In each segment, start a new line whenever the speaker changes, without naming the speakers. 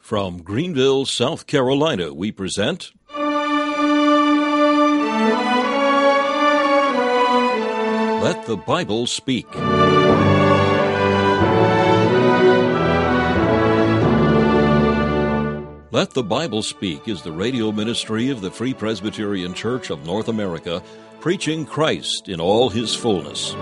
From Greenville, South Carolina, we present Let the Bible Speak. Let the Bible Speak is the radio ministry of the Free Presbyterian Church of North America, preaching Christ in all His fullness.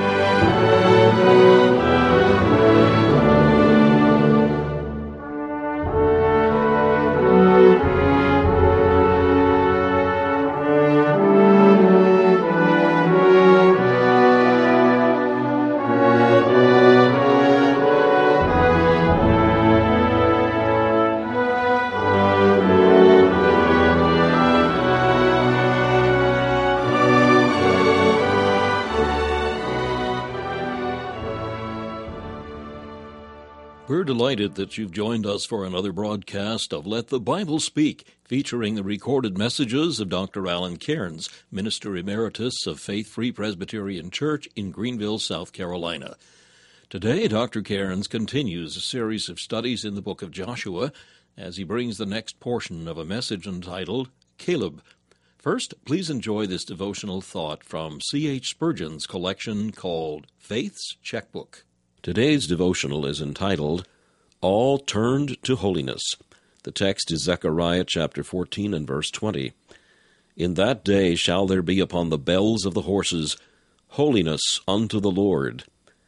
We're delighted that you've joined us for another broadcast of Let the Bible Speak, featuring the recorded messages of Dr. Alan Cairns, Minister Emeritus of Faith Free Presbyterian Church in Greenville, South Carolina. Today, Dr. Cairns continues a series of studies in the book of Joshua as he brings the next portion of a message entitled Caleb. First, please enjoy this devotional thought from C.H. Spurgeon's collection called Faith's Checkbook. Today's devotional is entitled, All Turned to Holiness. The text is Zechariah chapter 14 and verse 20. In that day shall there be upon the bells of the horses holiness unto the Lord.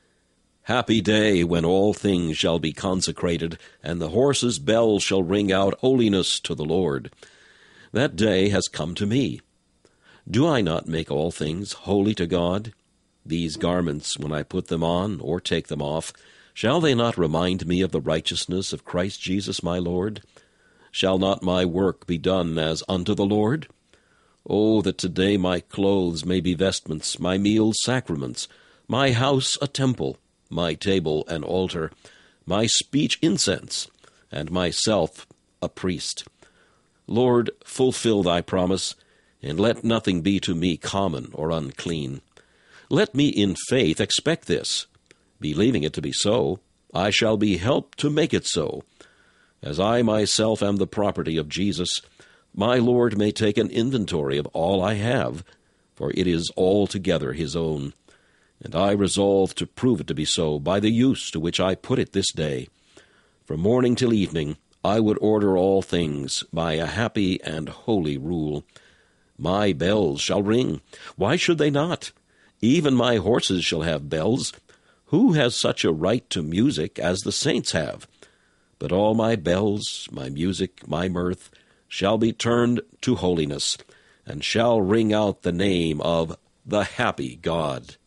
Happy day when all things shall be consecrated, and the horses' bells shall ring out holiness to the Lord. That day has come to me. Do I not make all things holy to God? These garments, when I put them on or take them off, shall they not remind me of the righteousness of Christ Jesus my Lord? Shall not my work be done as unto the Lord? Oh, that today my clothes may be vestments, my meals sacraments, my house a temple, my table an altar, my speech incense, and myself a priest. Lord, fulfill thy promise, and let nothing be to me common or unclean. Let me in faith expect this. Believing it to be so, I shall be helped to make it so. As I myself am the property of Jesus, my Lord may take an inventory of all I have, for it is altogether His own. And I resolve to prove it to be so by the use to which I put it this day. From morning till evening, I would order all things by a happy and holy rule. My bells shall ring. Why should they not? Even my horses shall have bells. Who has such a right to music as the saints have? But all my bells, my music, my mirth, shall be turned to holiness, and shall ring out the name of the happy God.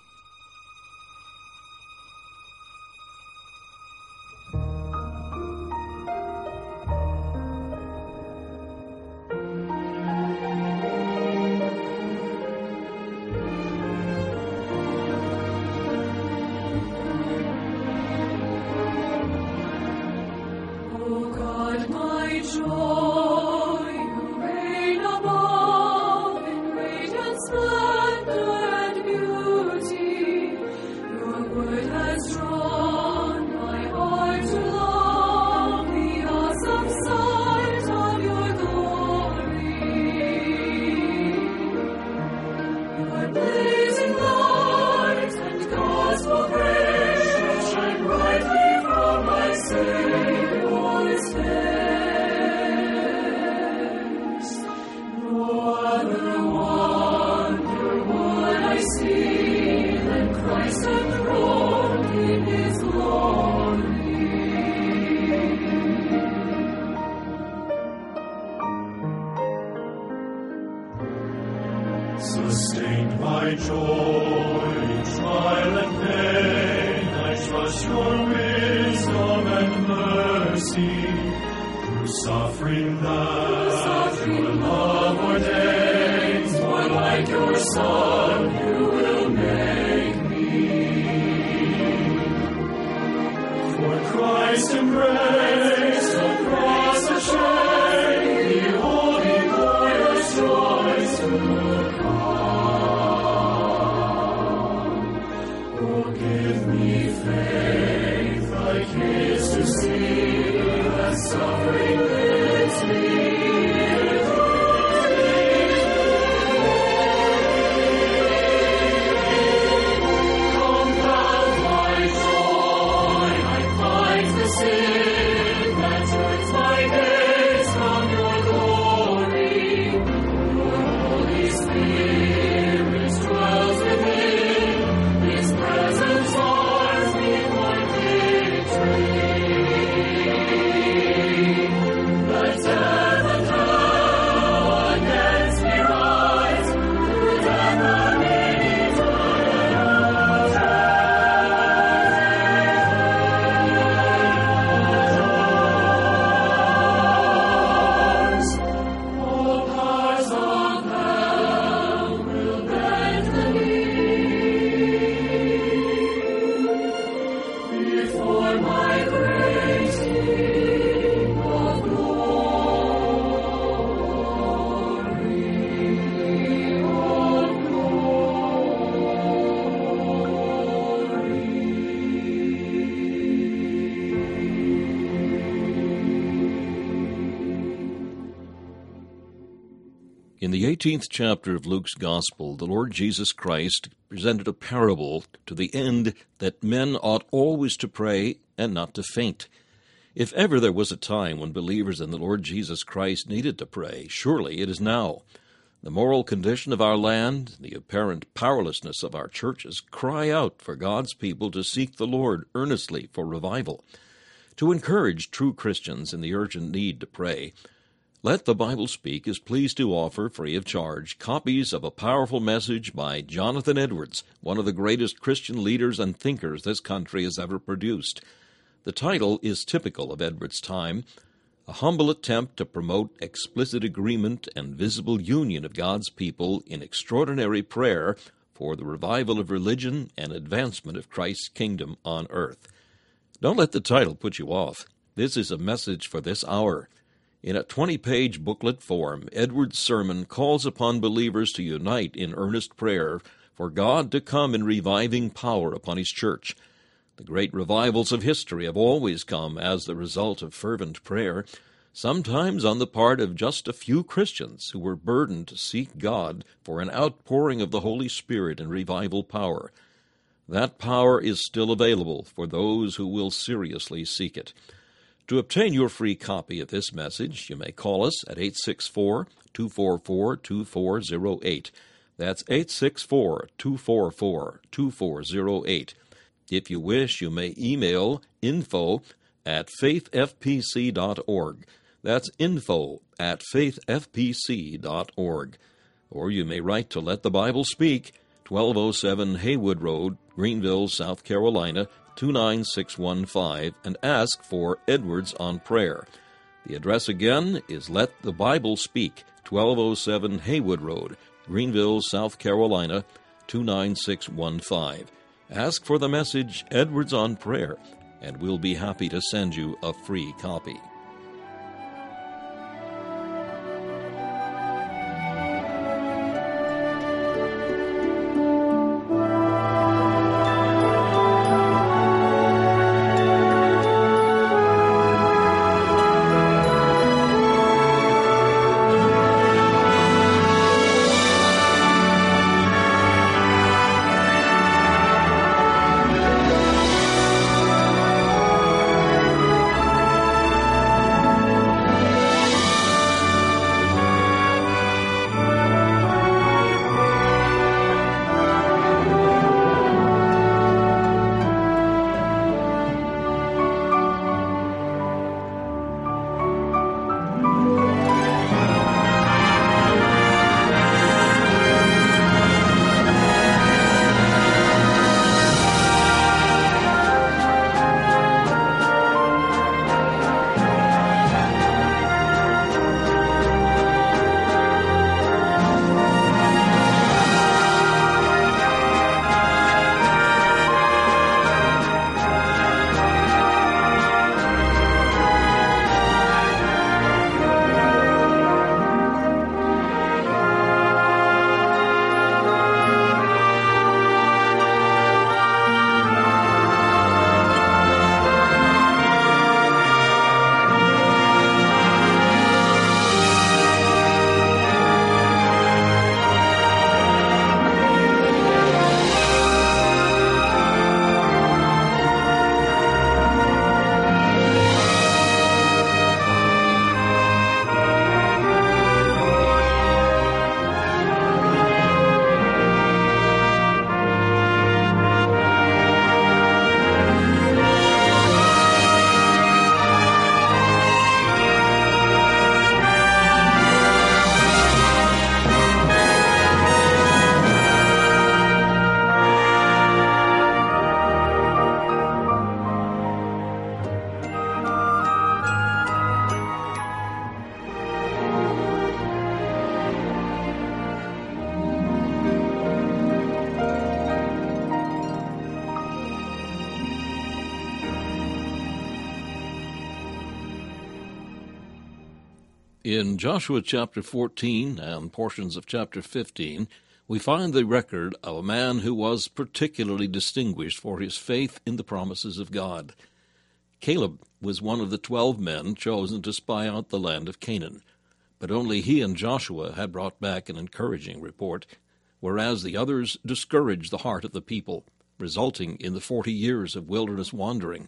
Sustained by joy in trial and pain, I trust your wisdom and mercy. Through suffering that your love ordains, more like your Son you will make me. For Christ embraced the cross of shame, the holy glorious joys to come. Oh, give me faith like His to see the
In the 18th chapter of Luke's Gospel, the Lord Jesus Christ presented a parable to the end that men ought always to pray and not to faint. If ever there was a time when believers in the Lord Jesus Christ needed to pray, surely it is now. The moral condition of our land, the apparent powerlessness of our churches, cry out for God's people to seek the Lord earnestly for revival. To encourage true Christians in the urgent need to pray, Let the Bible Speak is pleased to offer, free of charge, copies of a powerful message by Jonathan Edwards, one of the greatest Christian leaders and thinkers this country has ever produced. The title is typical of Edwards' time, a humble attempt to promote explicit agreement and visible union of God's people in extraordinary prayer for the revival of religion and advancement of Christ's kingdom on earth. Don't let the title put you off. This is a message for this hour. In a 20-page booklet form, Edwards' sermon calls upon believers to unite in earnest prayer for God to come in reviving power upon His church. The great revivals of history have always come as the result of fervent prayer, sometimes on the part of just a few Christians who were burdened to seek God for an outpouring of the Holy Spirit and revival power. That power is still available for those who will seriously seek it. To obtain your free copy of this message, you may call us at 864-244-2408. That's 864-244-2408. If you wish, you may email info@faithfpc.org. That's info@faithfpc.org. Or you may write to Let the Bible Speak, 1207 Haywood Road, Greenville, South Carolina, 29615, and ask for Edwards on Prayer. The address again is Let the Bible Speak, 1207 Haywood Road, Greenville, South Carolina, 29615. Ask for the message Edwards on Prayer, and we'll be happy to send you a free copy. In Joshua chapter 14 and portions of chapter 15, we find the record of a man who was particularly distinguished for his faith in the promises of God. Caleb was one of the 12 men chosen to spy out the land of Canaan, but only he and Joshua had brought back an encouraging report, whereas the others discouraged the heart of the people, resulting in the 40 years of wilderness wandering.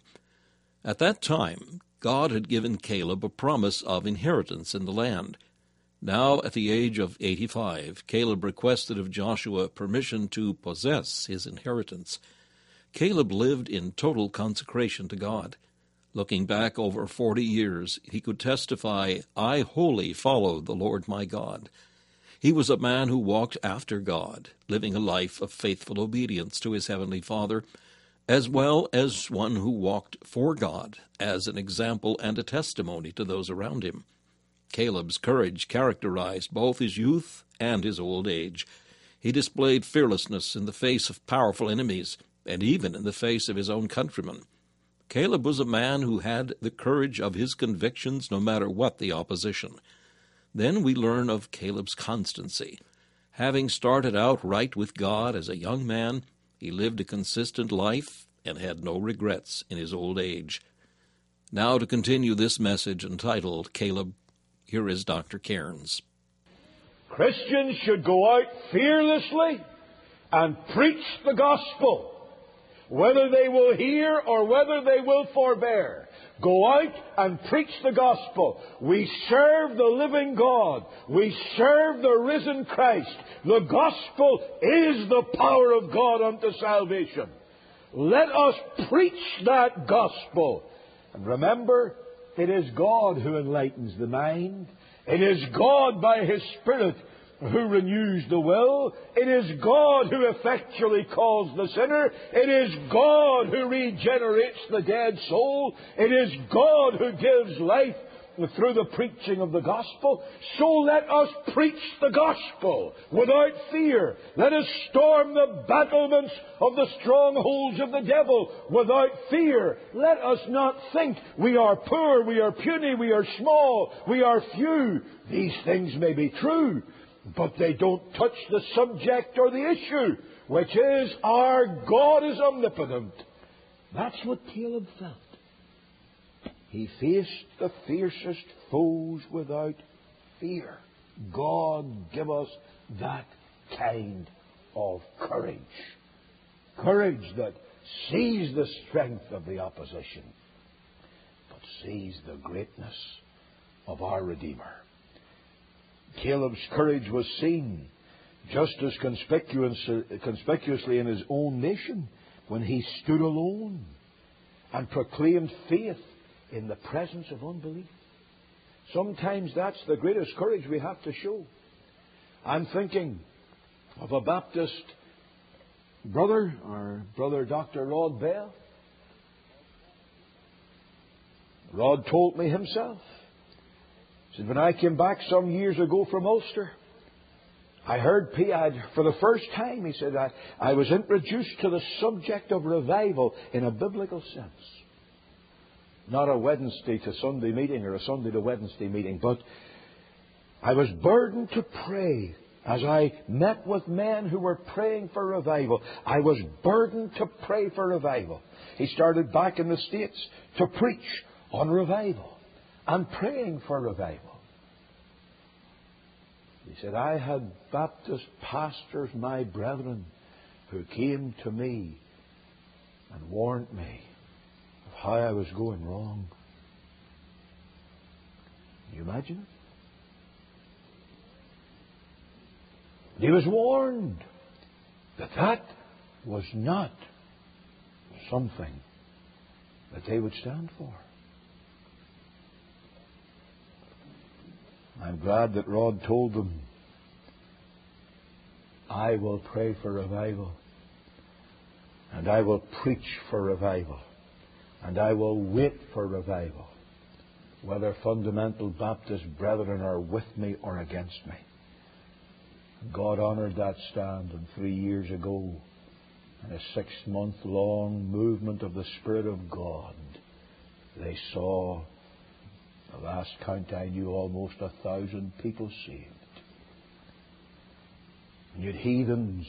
At that time, God had given Caleb a promise of inheritance in the land. Now, at the age of 85, Caleb requested of Joshua permission to possess his inheritance. Caleb lived in total consecration to God. Looking back over 40 years, he could testify, "I wholly followed the Lord my God." He was a man who walked after God, living a life of faithful obedience to his heavenly Father, as well as one who walked for God as an example and a testimony to those around him. Caleb's courage characterized both his youth and his old age. He displayed fearlessness in the face of powerful enemies, and even in the face of his own countrymen. Caleb was a man who had the courage of his convictions no matter what the opposition. Then we learn of Caleb's constancy. Having started out right with God as a young man, he lived a consistent life and had no regrets in his old age. Now to continue this message entitled Caleb, here is Dr. Cairns.
Christians should go out fearlessly and preach the gospel, whether they will hear or whether they will forbear. Go out and preach the gospel. We serve the living God. We serve the risen Christ. The gospel is the power of God unto salvation. Let us preach that gospel. And remember, it is God who enlightens the mind. It is God by His Spirit who renews the will. It is God who effectually calls the sinner. It is God who regenerates the dead soul. It is God who gives life through the preaching of the gospel. So let us preach the gospel without fear. Let us storm the battlements of the strongholds of the devil without fear. Let us not think we are poor, we are puny, we are small, we are few. These things may be true, but they don't touch the subject or the issue, which is our God is omnipotent. That's what Caleb felt. He faced the fiercest foes without fear. God give us that kind of courage. Courage that sees the strength of the opposition, but sees the greatness of our Redeemer. Caleb's courage was seen just as conspicuously in his own nation when he stood alone and proclaimed faith in the presence of unbelief. Sometimes that's the greatest courage we have to show. I'm thinking of a Baptist brother, our brother Dr. Rod Bell. Rod told me himself. He said, when I came back some years ago from Ulster, I heard for the first time, he said, I was introduced to the subject of revival in a biblical sense. Not a Wednesday to Sunday meeting or a Sunday to Wednesday meeting, but I was burdened to pray as I met with men who were praying for revival. I was burdened to pray for revival. He started back in the States to preach on revival and praying for revival. He said, I had Baptist pastors, my brethren, who came to me and warned me of how I was going wrong. Can you imagine it? He was warned that that was not something that they would stand for. I'm glad that Rod told them, I will pray for revival, and I will preach for revival, and I will wait for revival, whether fundamental Baptist brethren are with me or against me. God honoured that stand, and 3 years ago, in a 6-month-long movement of the Spirit of God, they saw The last count I knew, almost 1,000 people saved. And yet heathens,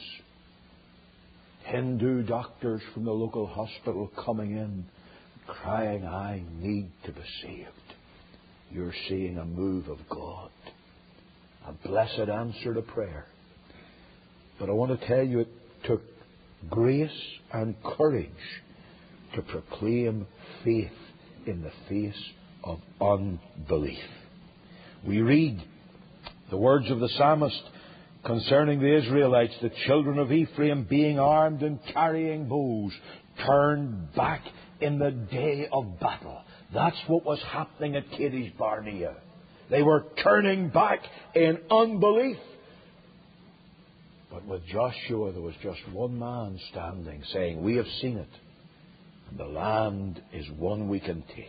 Hindu doctors from the local hospital coming in, crying, I need to be saved. You're seeing a move of God. A blessed answer to prayer. But I want to tell you, it took grace and courage to proclaim faith in the face of unbelief. We read the words of the psalmist concerning the Israelites, the children of Ephraim, being armed and carrying bows, turned back in the day of battle. That's what was happening at Kadesh Barnea. They were turning back in unbelief. But with Joshua, there was just one man standing, saying, we have seen it, and the land is one we can take.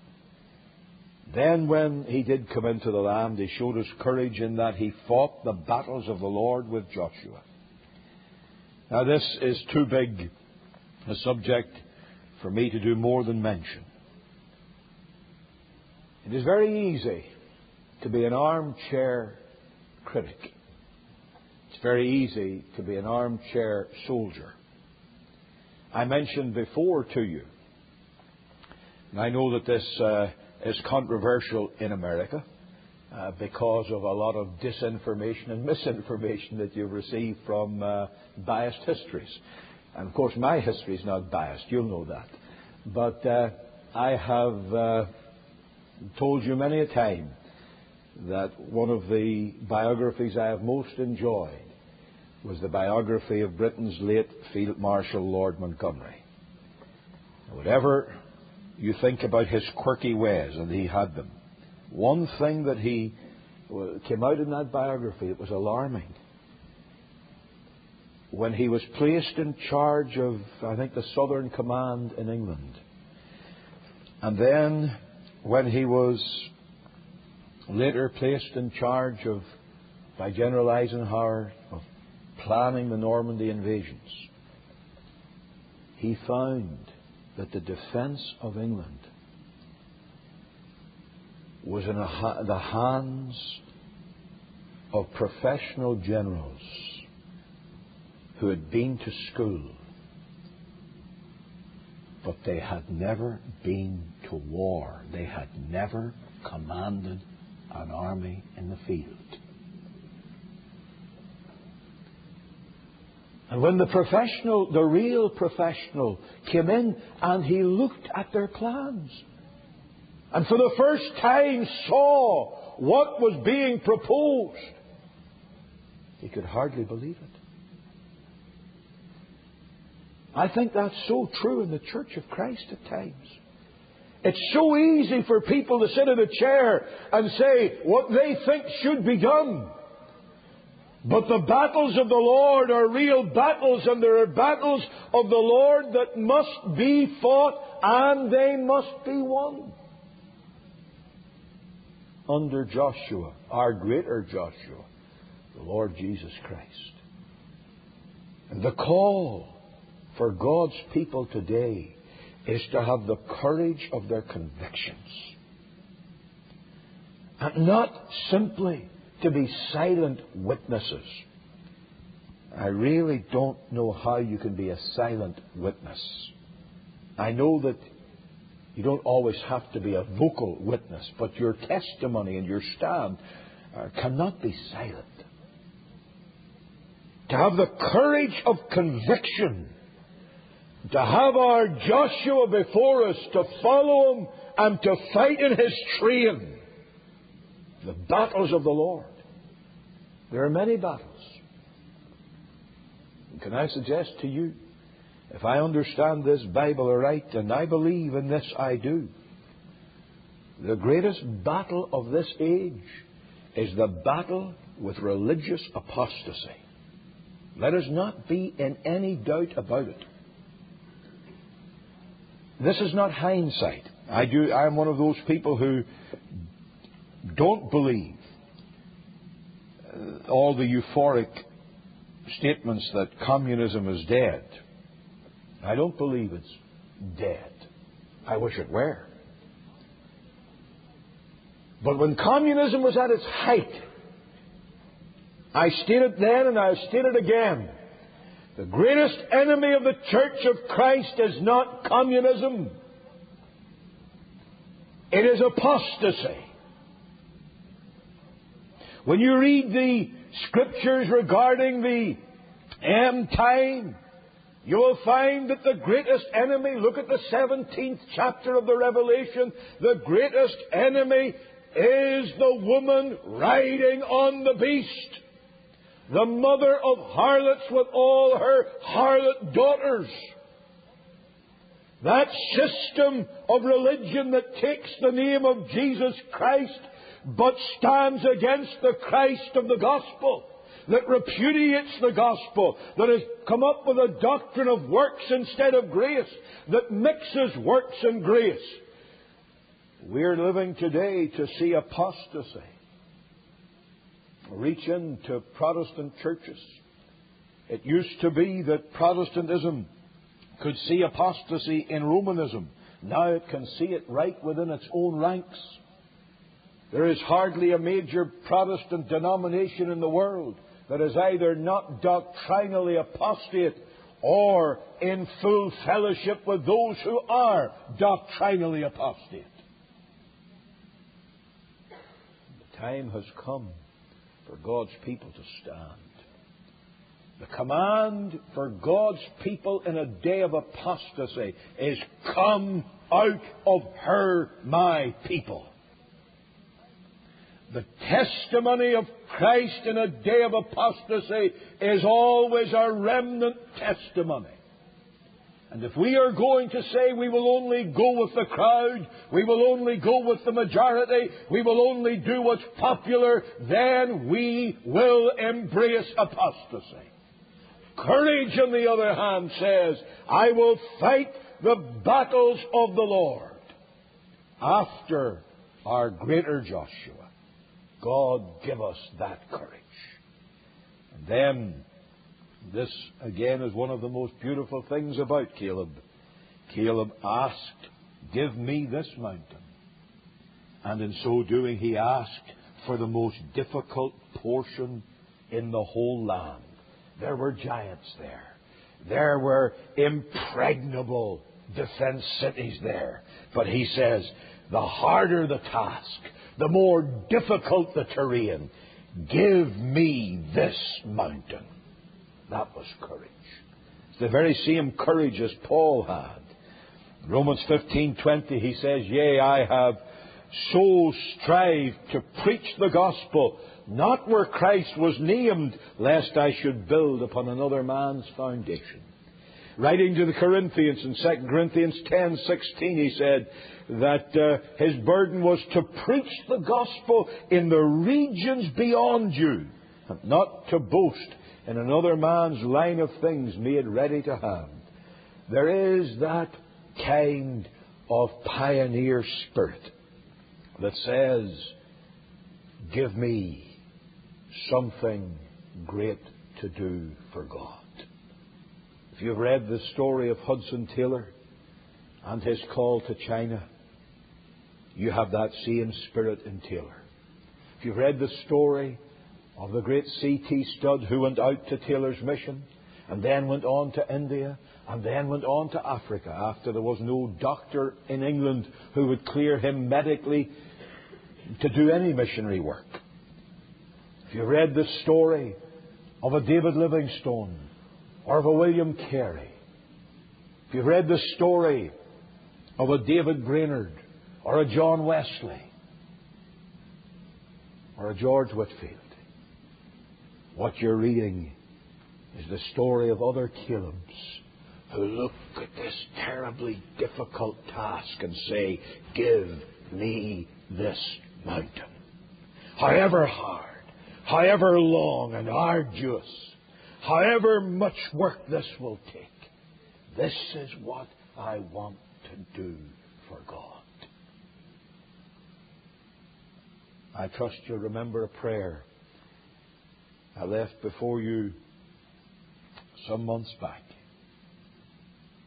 Then when he did come into the land, he showed us courage in that he fought the battles of the Lord with Joshua. Now this is too big a subject for me to do more than mention. It is very easy to be an armchair critic. It's very easy to be an armchair soldier. I mentioned before to you, and I know that this is controversial in America because of a lot of disinformation and misinformation that you've received from biased histories. And of course my history is not biased, you'll know that. But I have told you many a time that one of the biographies I have most enjoyed was the biography of Britain's late Field Marshal Lord Montgomery. Whatever you think about his quirky ways, and he had them, one thing that he came out in that biography that was alarming. When he was placed in charge of, I think, the Southern Command in England, and then when he was later placed in charge of, by General Eisenhower, of planning the Normandy invasions, he found that the defence of England was in the hands of professional generals who had been to school, but they had never been to war. They had never commanded an army in the field. And when the real professional came in and he looked at their plans and for the first time saw what was being proposed, he could hardly believe it. I think that's so true in the Church of Christ at times. It's so easy for people to sit in a chair and say what they think should be done. But the battles of the Lord are real battles, and there are battles of the Lord that must be fought, and they must be won. Under Joshua, our greater Joshua, the Lord Jesus Christ. And the call for God's people today is to have the courage of their convictions. And not simply to be silent witnesses. I really don't know how you can be a silent witness. I know that you don't always have to be a vocal witness, but your testimony and your stand cannot be silent. To have the courage of conviction, to have our Joshua before us, to follow him and to fight in his train. The battles of the Lord. There are many battles. And can I suggest to you, if I understand this Bible aright, and I believe in this I do, the greatest battle of this age is the battle with religious apostasy. Let us not be in any doubt about it. This is not hindsight. I am one of those people who don't believe all the euphoric statements that communism is dead. I don't believe it's dead. I wish it were. But when communism was at its height, I stated then and I state it again, the greatest enemy of the Church of Christ is not communism. It is apostasy. When you read the Scriptures regarding the end time, you will find that the greatest enemy, look at the 17th chapter of the Revelation, the greatest enemy is the woman riding on the beast, the mother of harlots with all her harlot daughters. That system of religion that takes the name of Jesus Christ but stands against the Christ of the gospel, that repudiates the gospel, that has come up with a doctrine of works instead of grace, that mixes works and grace. We're living today to see apostasy reach into Protestant churches. It used to be that Protestantism could see apostasy in Romanism. Now it can see it right within its own ranks. There is hardly a major Protestant denomination in the world that is either not doctrinally apostate or in full fellowship with those who are doctrinally apostate. The time has come for God's people to stand. The command for God's people in a day of apostasy is, "Come out of her, my people." The testimony of Christ in a day of apostasy is always a remnant testimony. And if we are going to say we will only go with the crowd, we will only go with the majority, we will only do what's popular, then we will embrace apostasy. Courage, on the other hand, says, "I will fight the battles of the Lord." After our greater Joshua, God give us that courage. And then, this again is one of the most beautiful things about Caleb. Caleb asked, "Give me this mountain." And in so doing, he asked for the most difficult portion in the whole land. There were giants there. There were impregnable defense cities there. But he says, the harder the task, the more difficult the terrain, give me this mountain. That was courage. It's the very same courage as Paul had. Romans 15:20, he says, "Yea, I have so strived to preach the gospel, not where Christ was named, lest I should build upon another man's foundation." Writing to the Corinthians in 2 Corinthians 10:16, he said that his burden was to preach the gospel in the regions beyond you, and not to boast in another man's line of things made ready to hand. There is that kind of pioneer spirit that says, "Give me something great to do for God." If you've read the story of Hudson Taylor and his call to China, you have that same spirit in Taylor. If you've read the story of the great C.T. Studd, who went out to Taylor's mission and then went on to India and then went on to Africa after there was no doctor in England who would clear him medically to do any missionary work. If you read the story of a David Livingstone or of a William Carey, if you've read the story of a David Brainerd or a John Wesley or a George Whitefield, what you're reading is the story of other Calebs who look at this terribly difficult task and say, "Give me this mountain. However hard, however long and arduous, however much work this will take, this is what I want to do for God." I trust you'll remember a prayer I left before you some months back.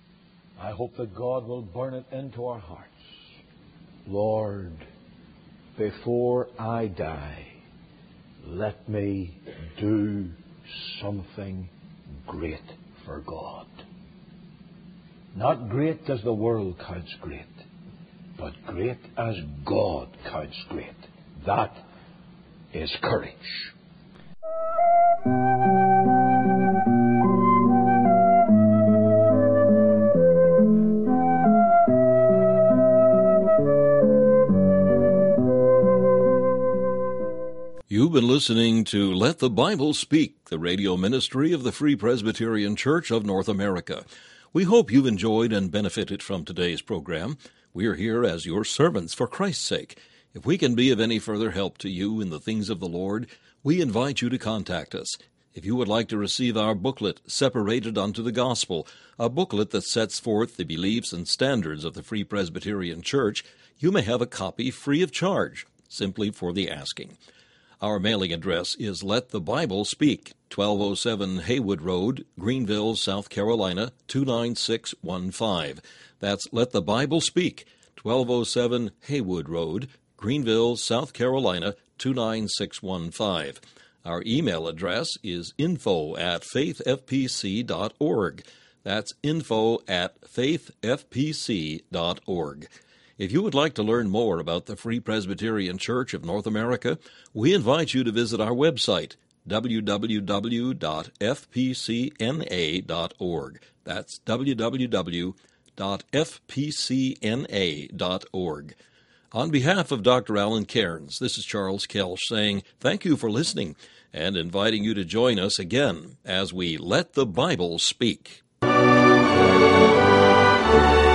I hope that God will burn it into our hearts. "Lord, before I die, let me do something great for God. Not great as the world counts great, but great as God counts great. That is courage.
You've been listening to Let the Bible Speak, the radio ministry of the Free Presbyterian Church of North America. We hope you've enjoyed and benefited from today's program. We are here as your servants for Christ's sake. If we can be of any further help to you in the things of the Lord, we invite you to contact us. If you would like to receive our booklet, Separated unto the Gospel, a booklet that sets forth the beliefs and standards of the Free Presbyterian Church, you may have a copy free of charge, simply for the asking. Our mailing address is Let the Bible Speak, 1207 Haywood Road, Greenville, South Carolina, 29615. That's Let the Bible Speak, 1207 Haywood Road, Greenville, South Carolina, 29615. Our email address is info@faithfpc.org. That's info@faithfpc.org. If you would like to learn more about the Free Presbyterian Church of North America, we invite you to visit our website, www.fpcna.org. That's www.fpcna.org. On behalf of Dr. Alan Cairns, this is Charles Kelsch saying thank you for listening and inviting you to join us again as we Let the Bible Speak.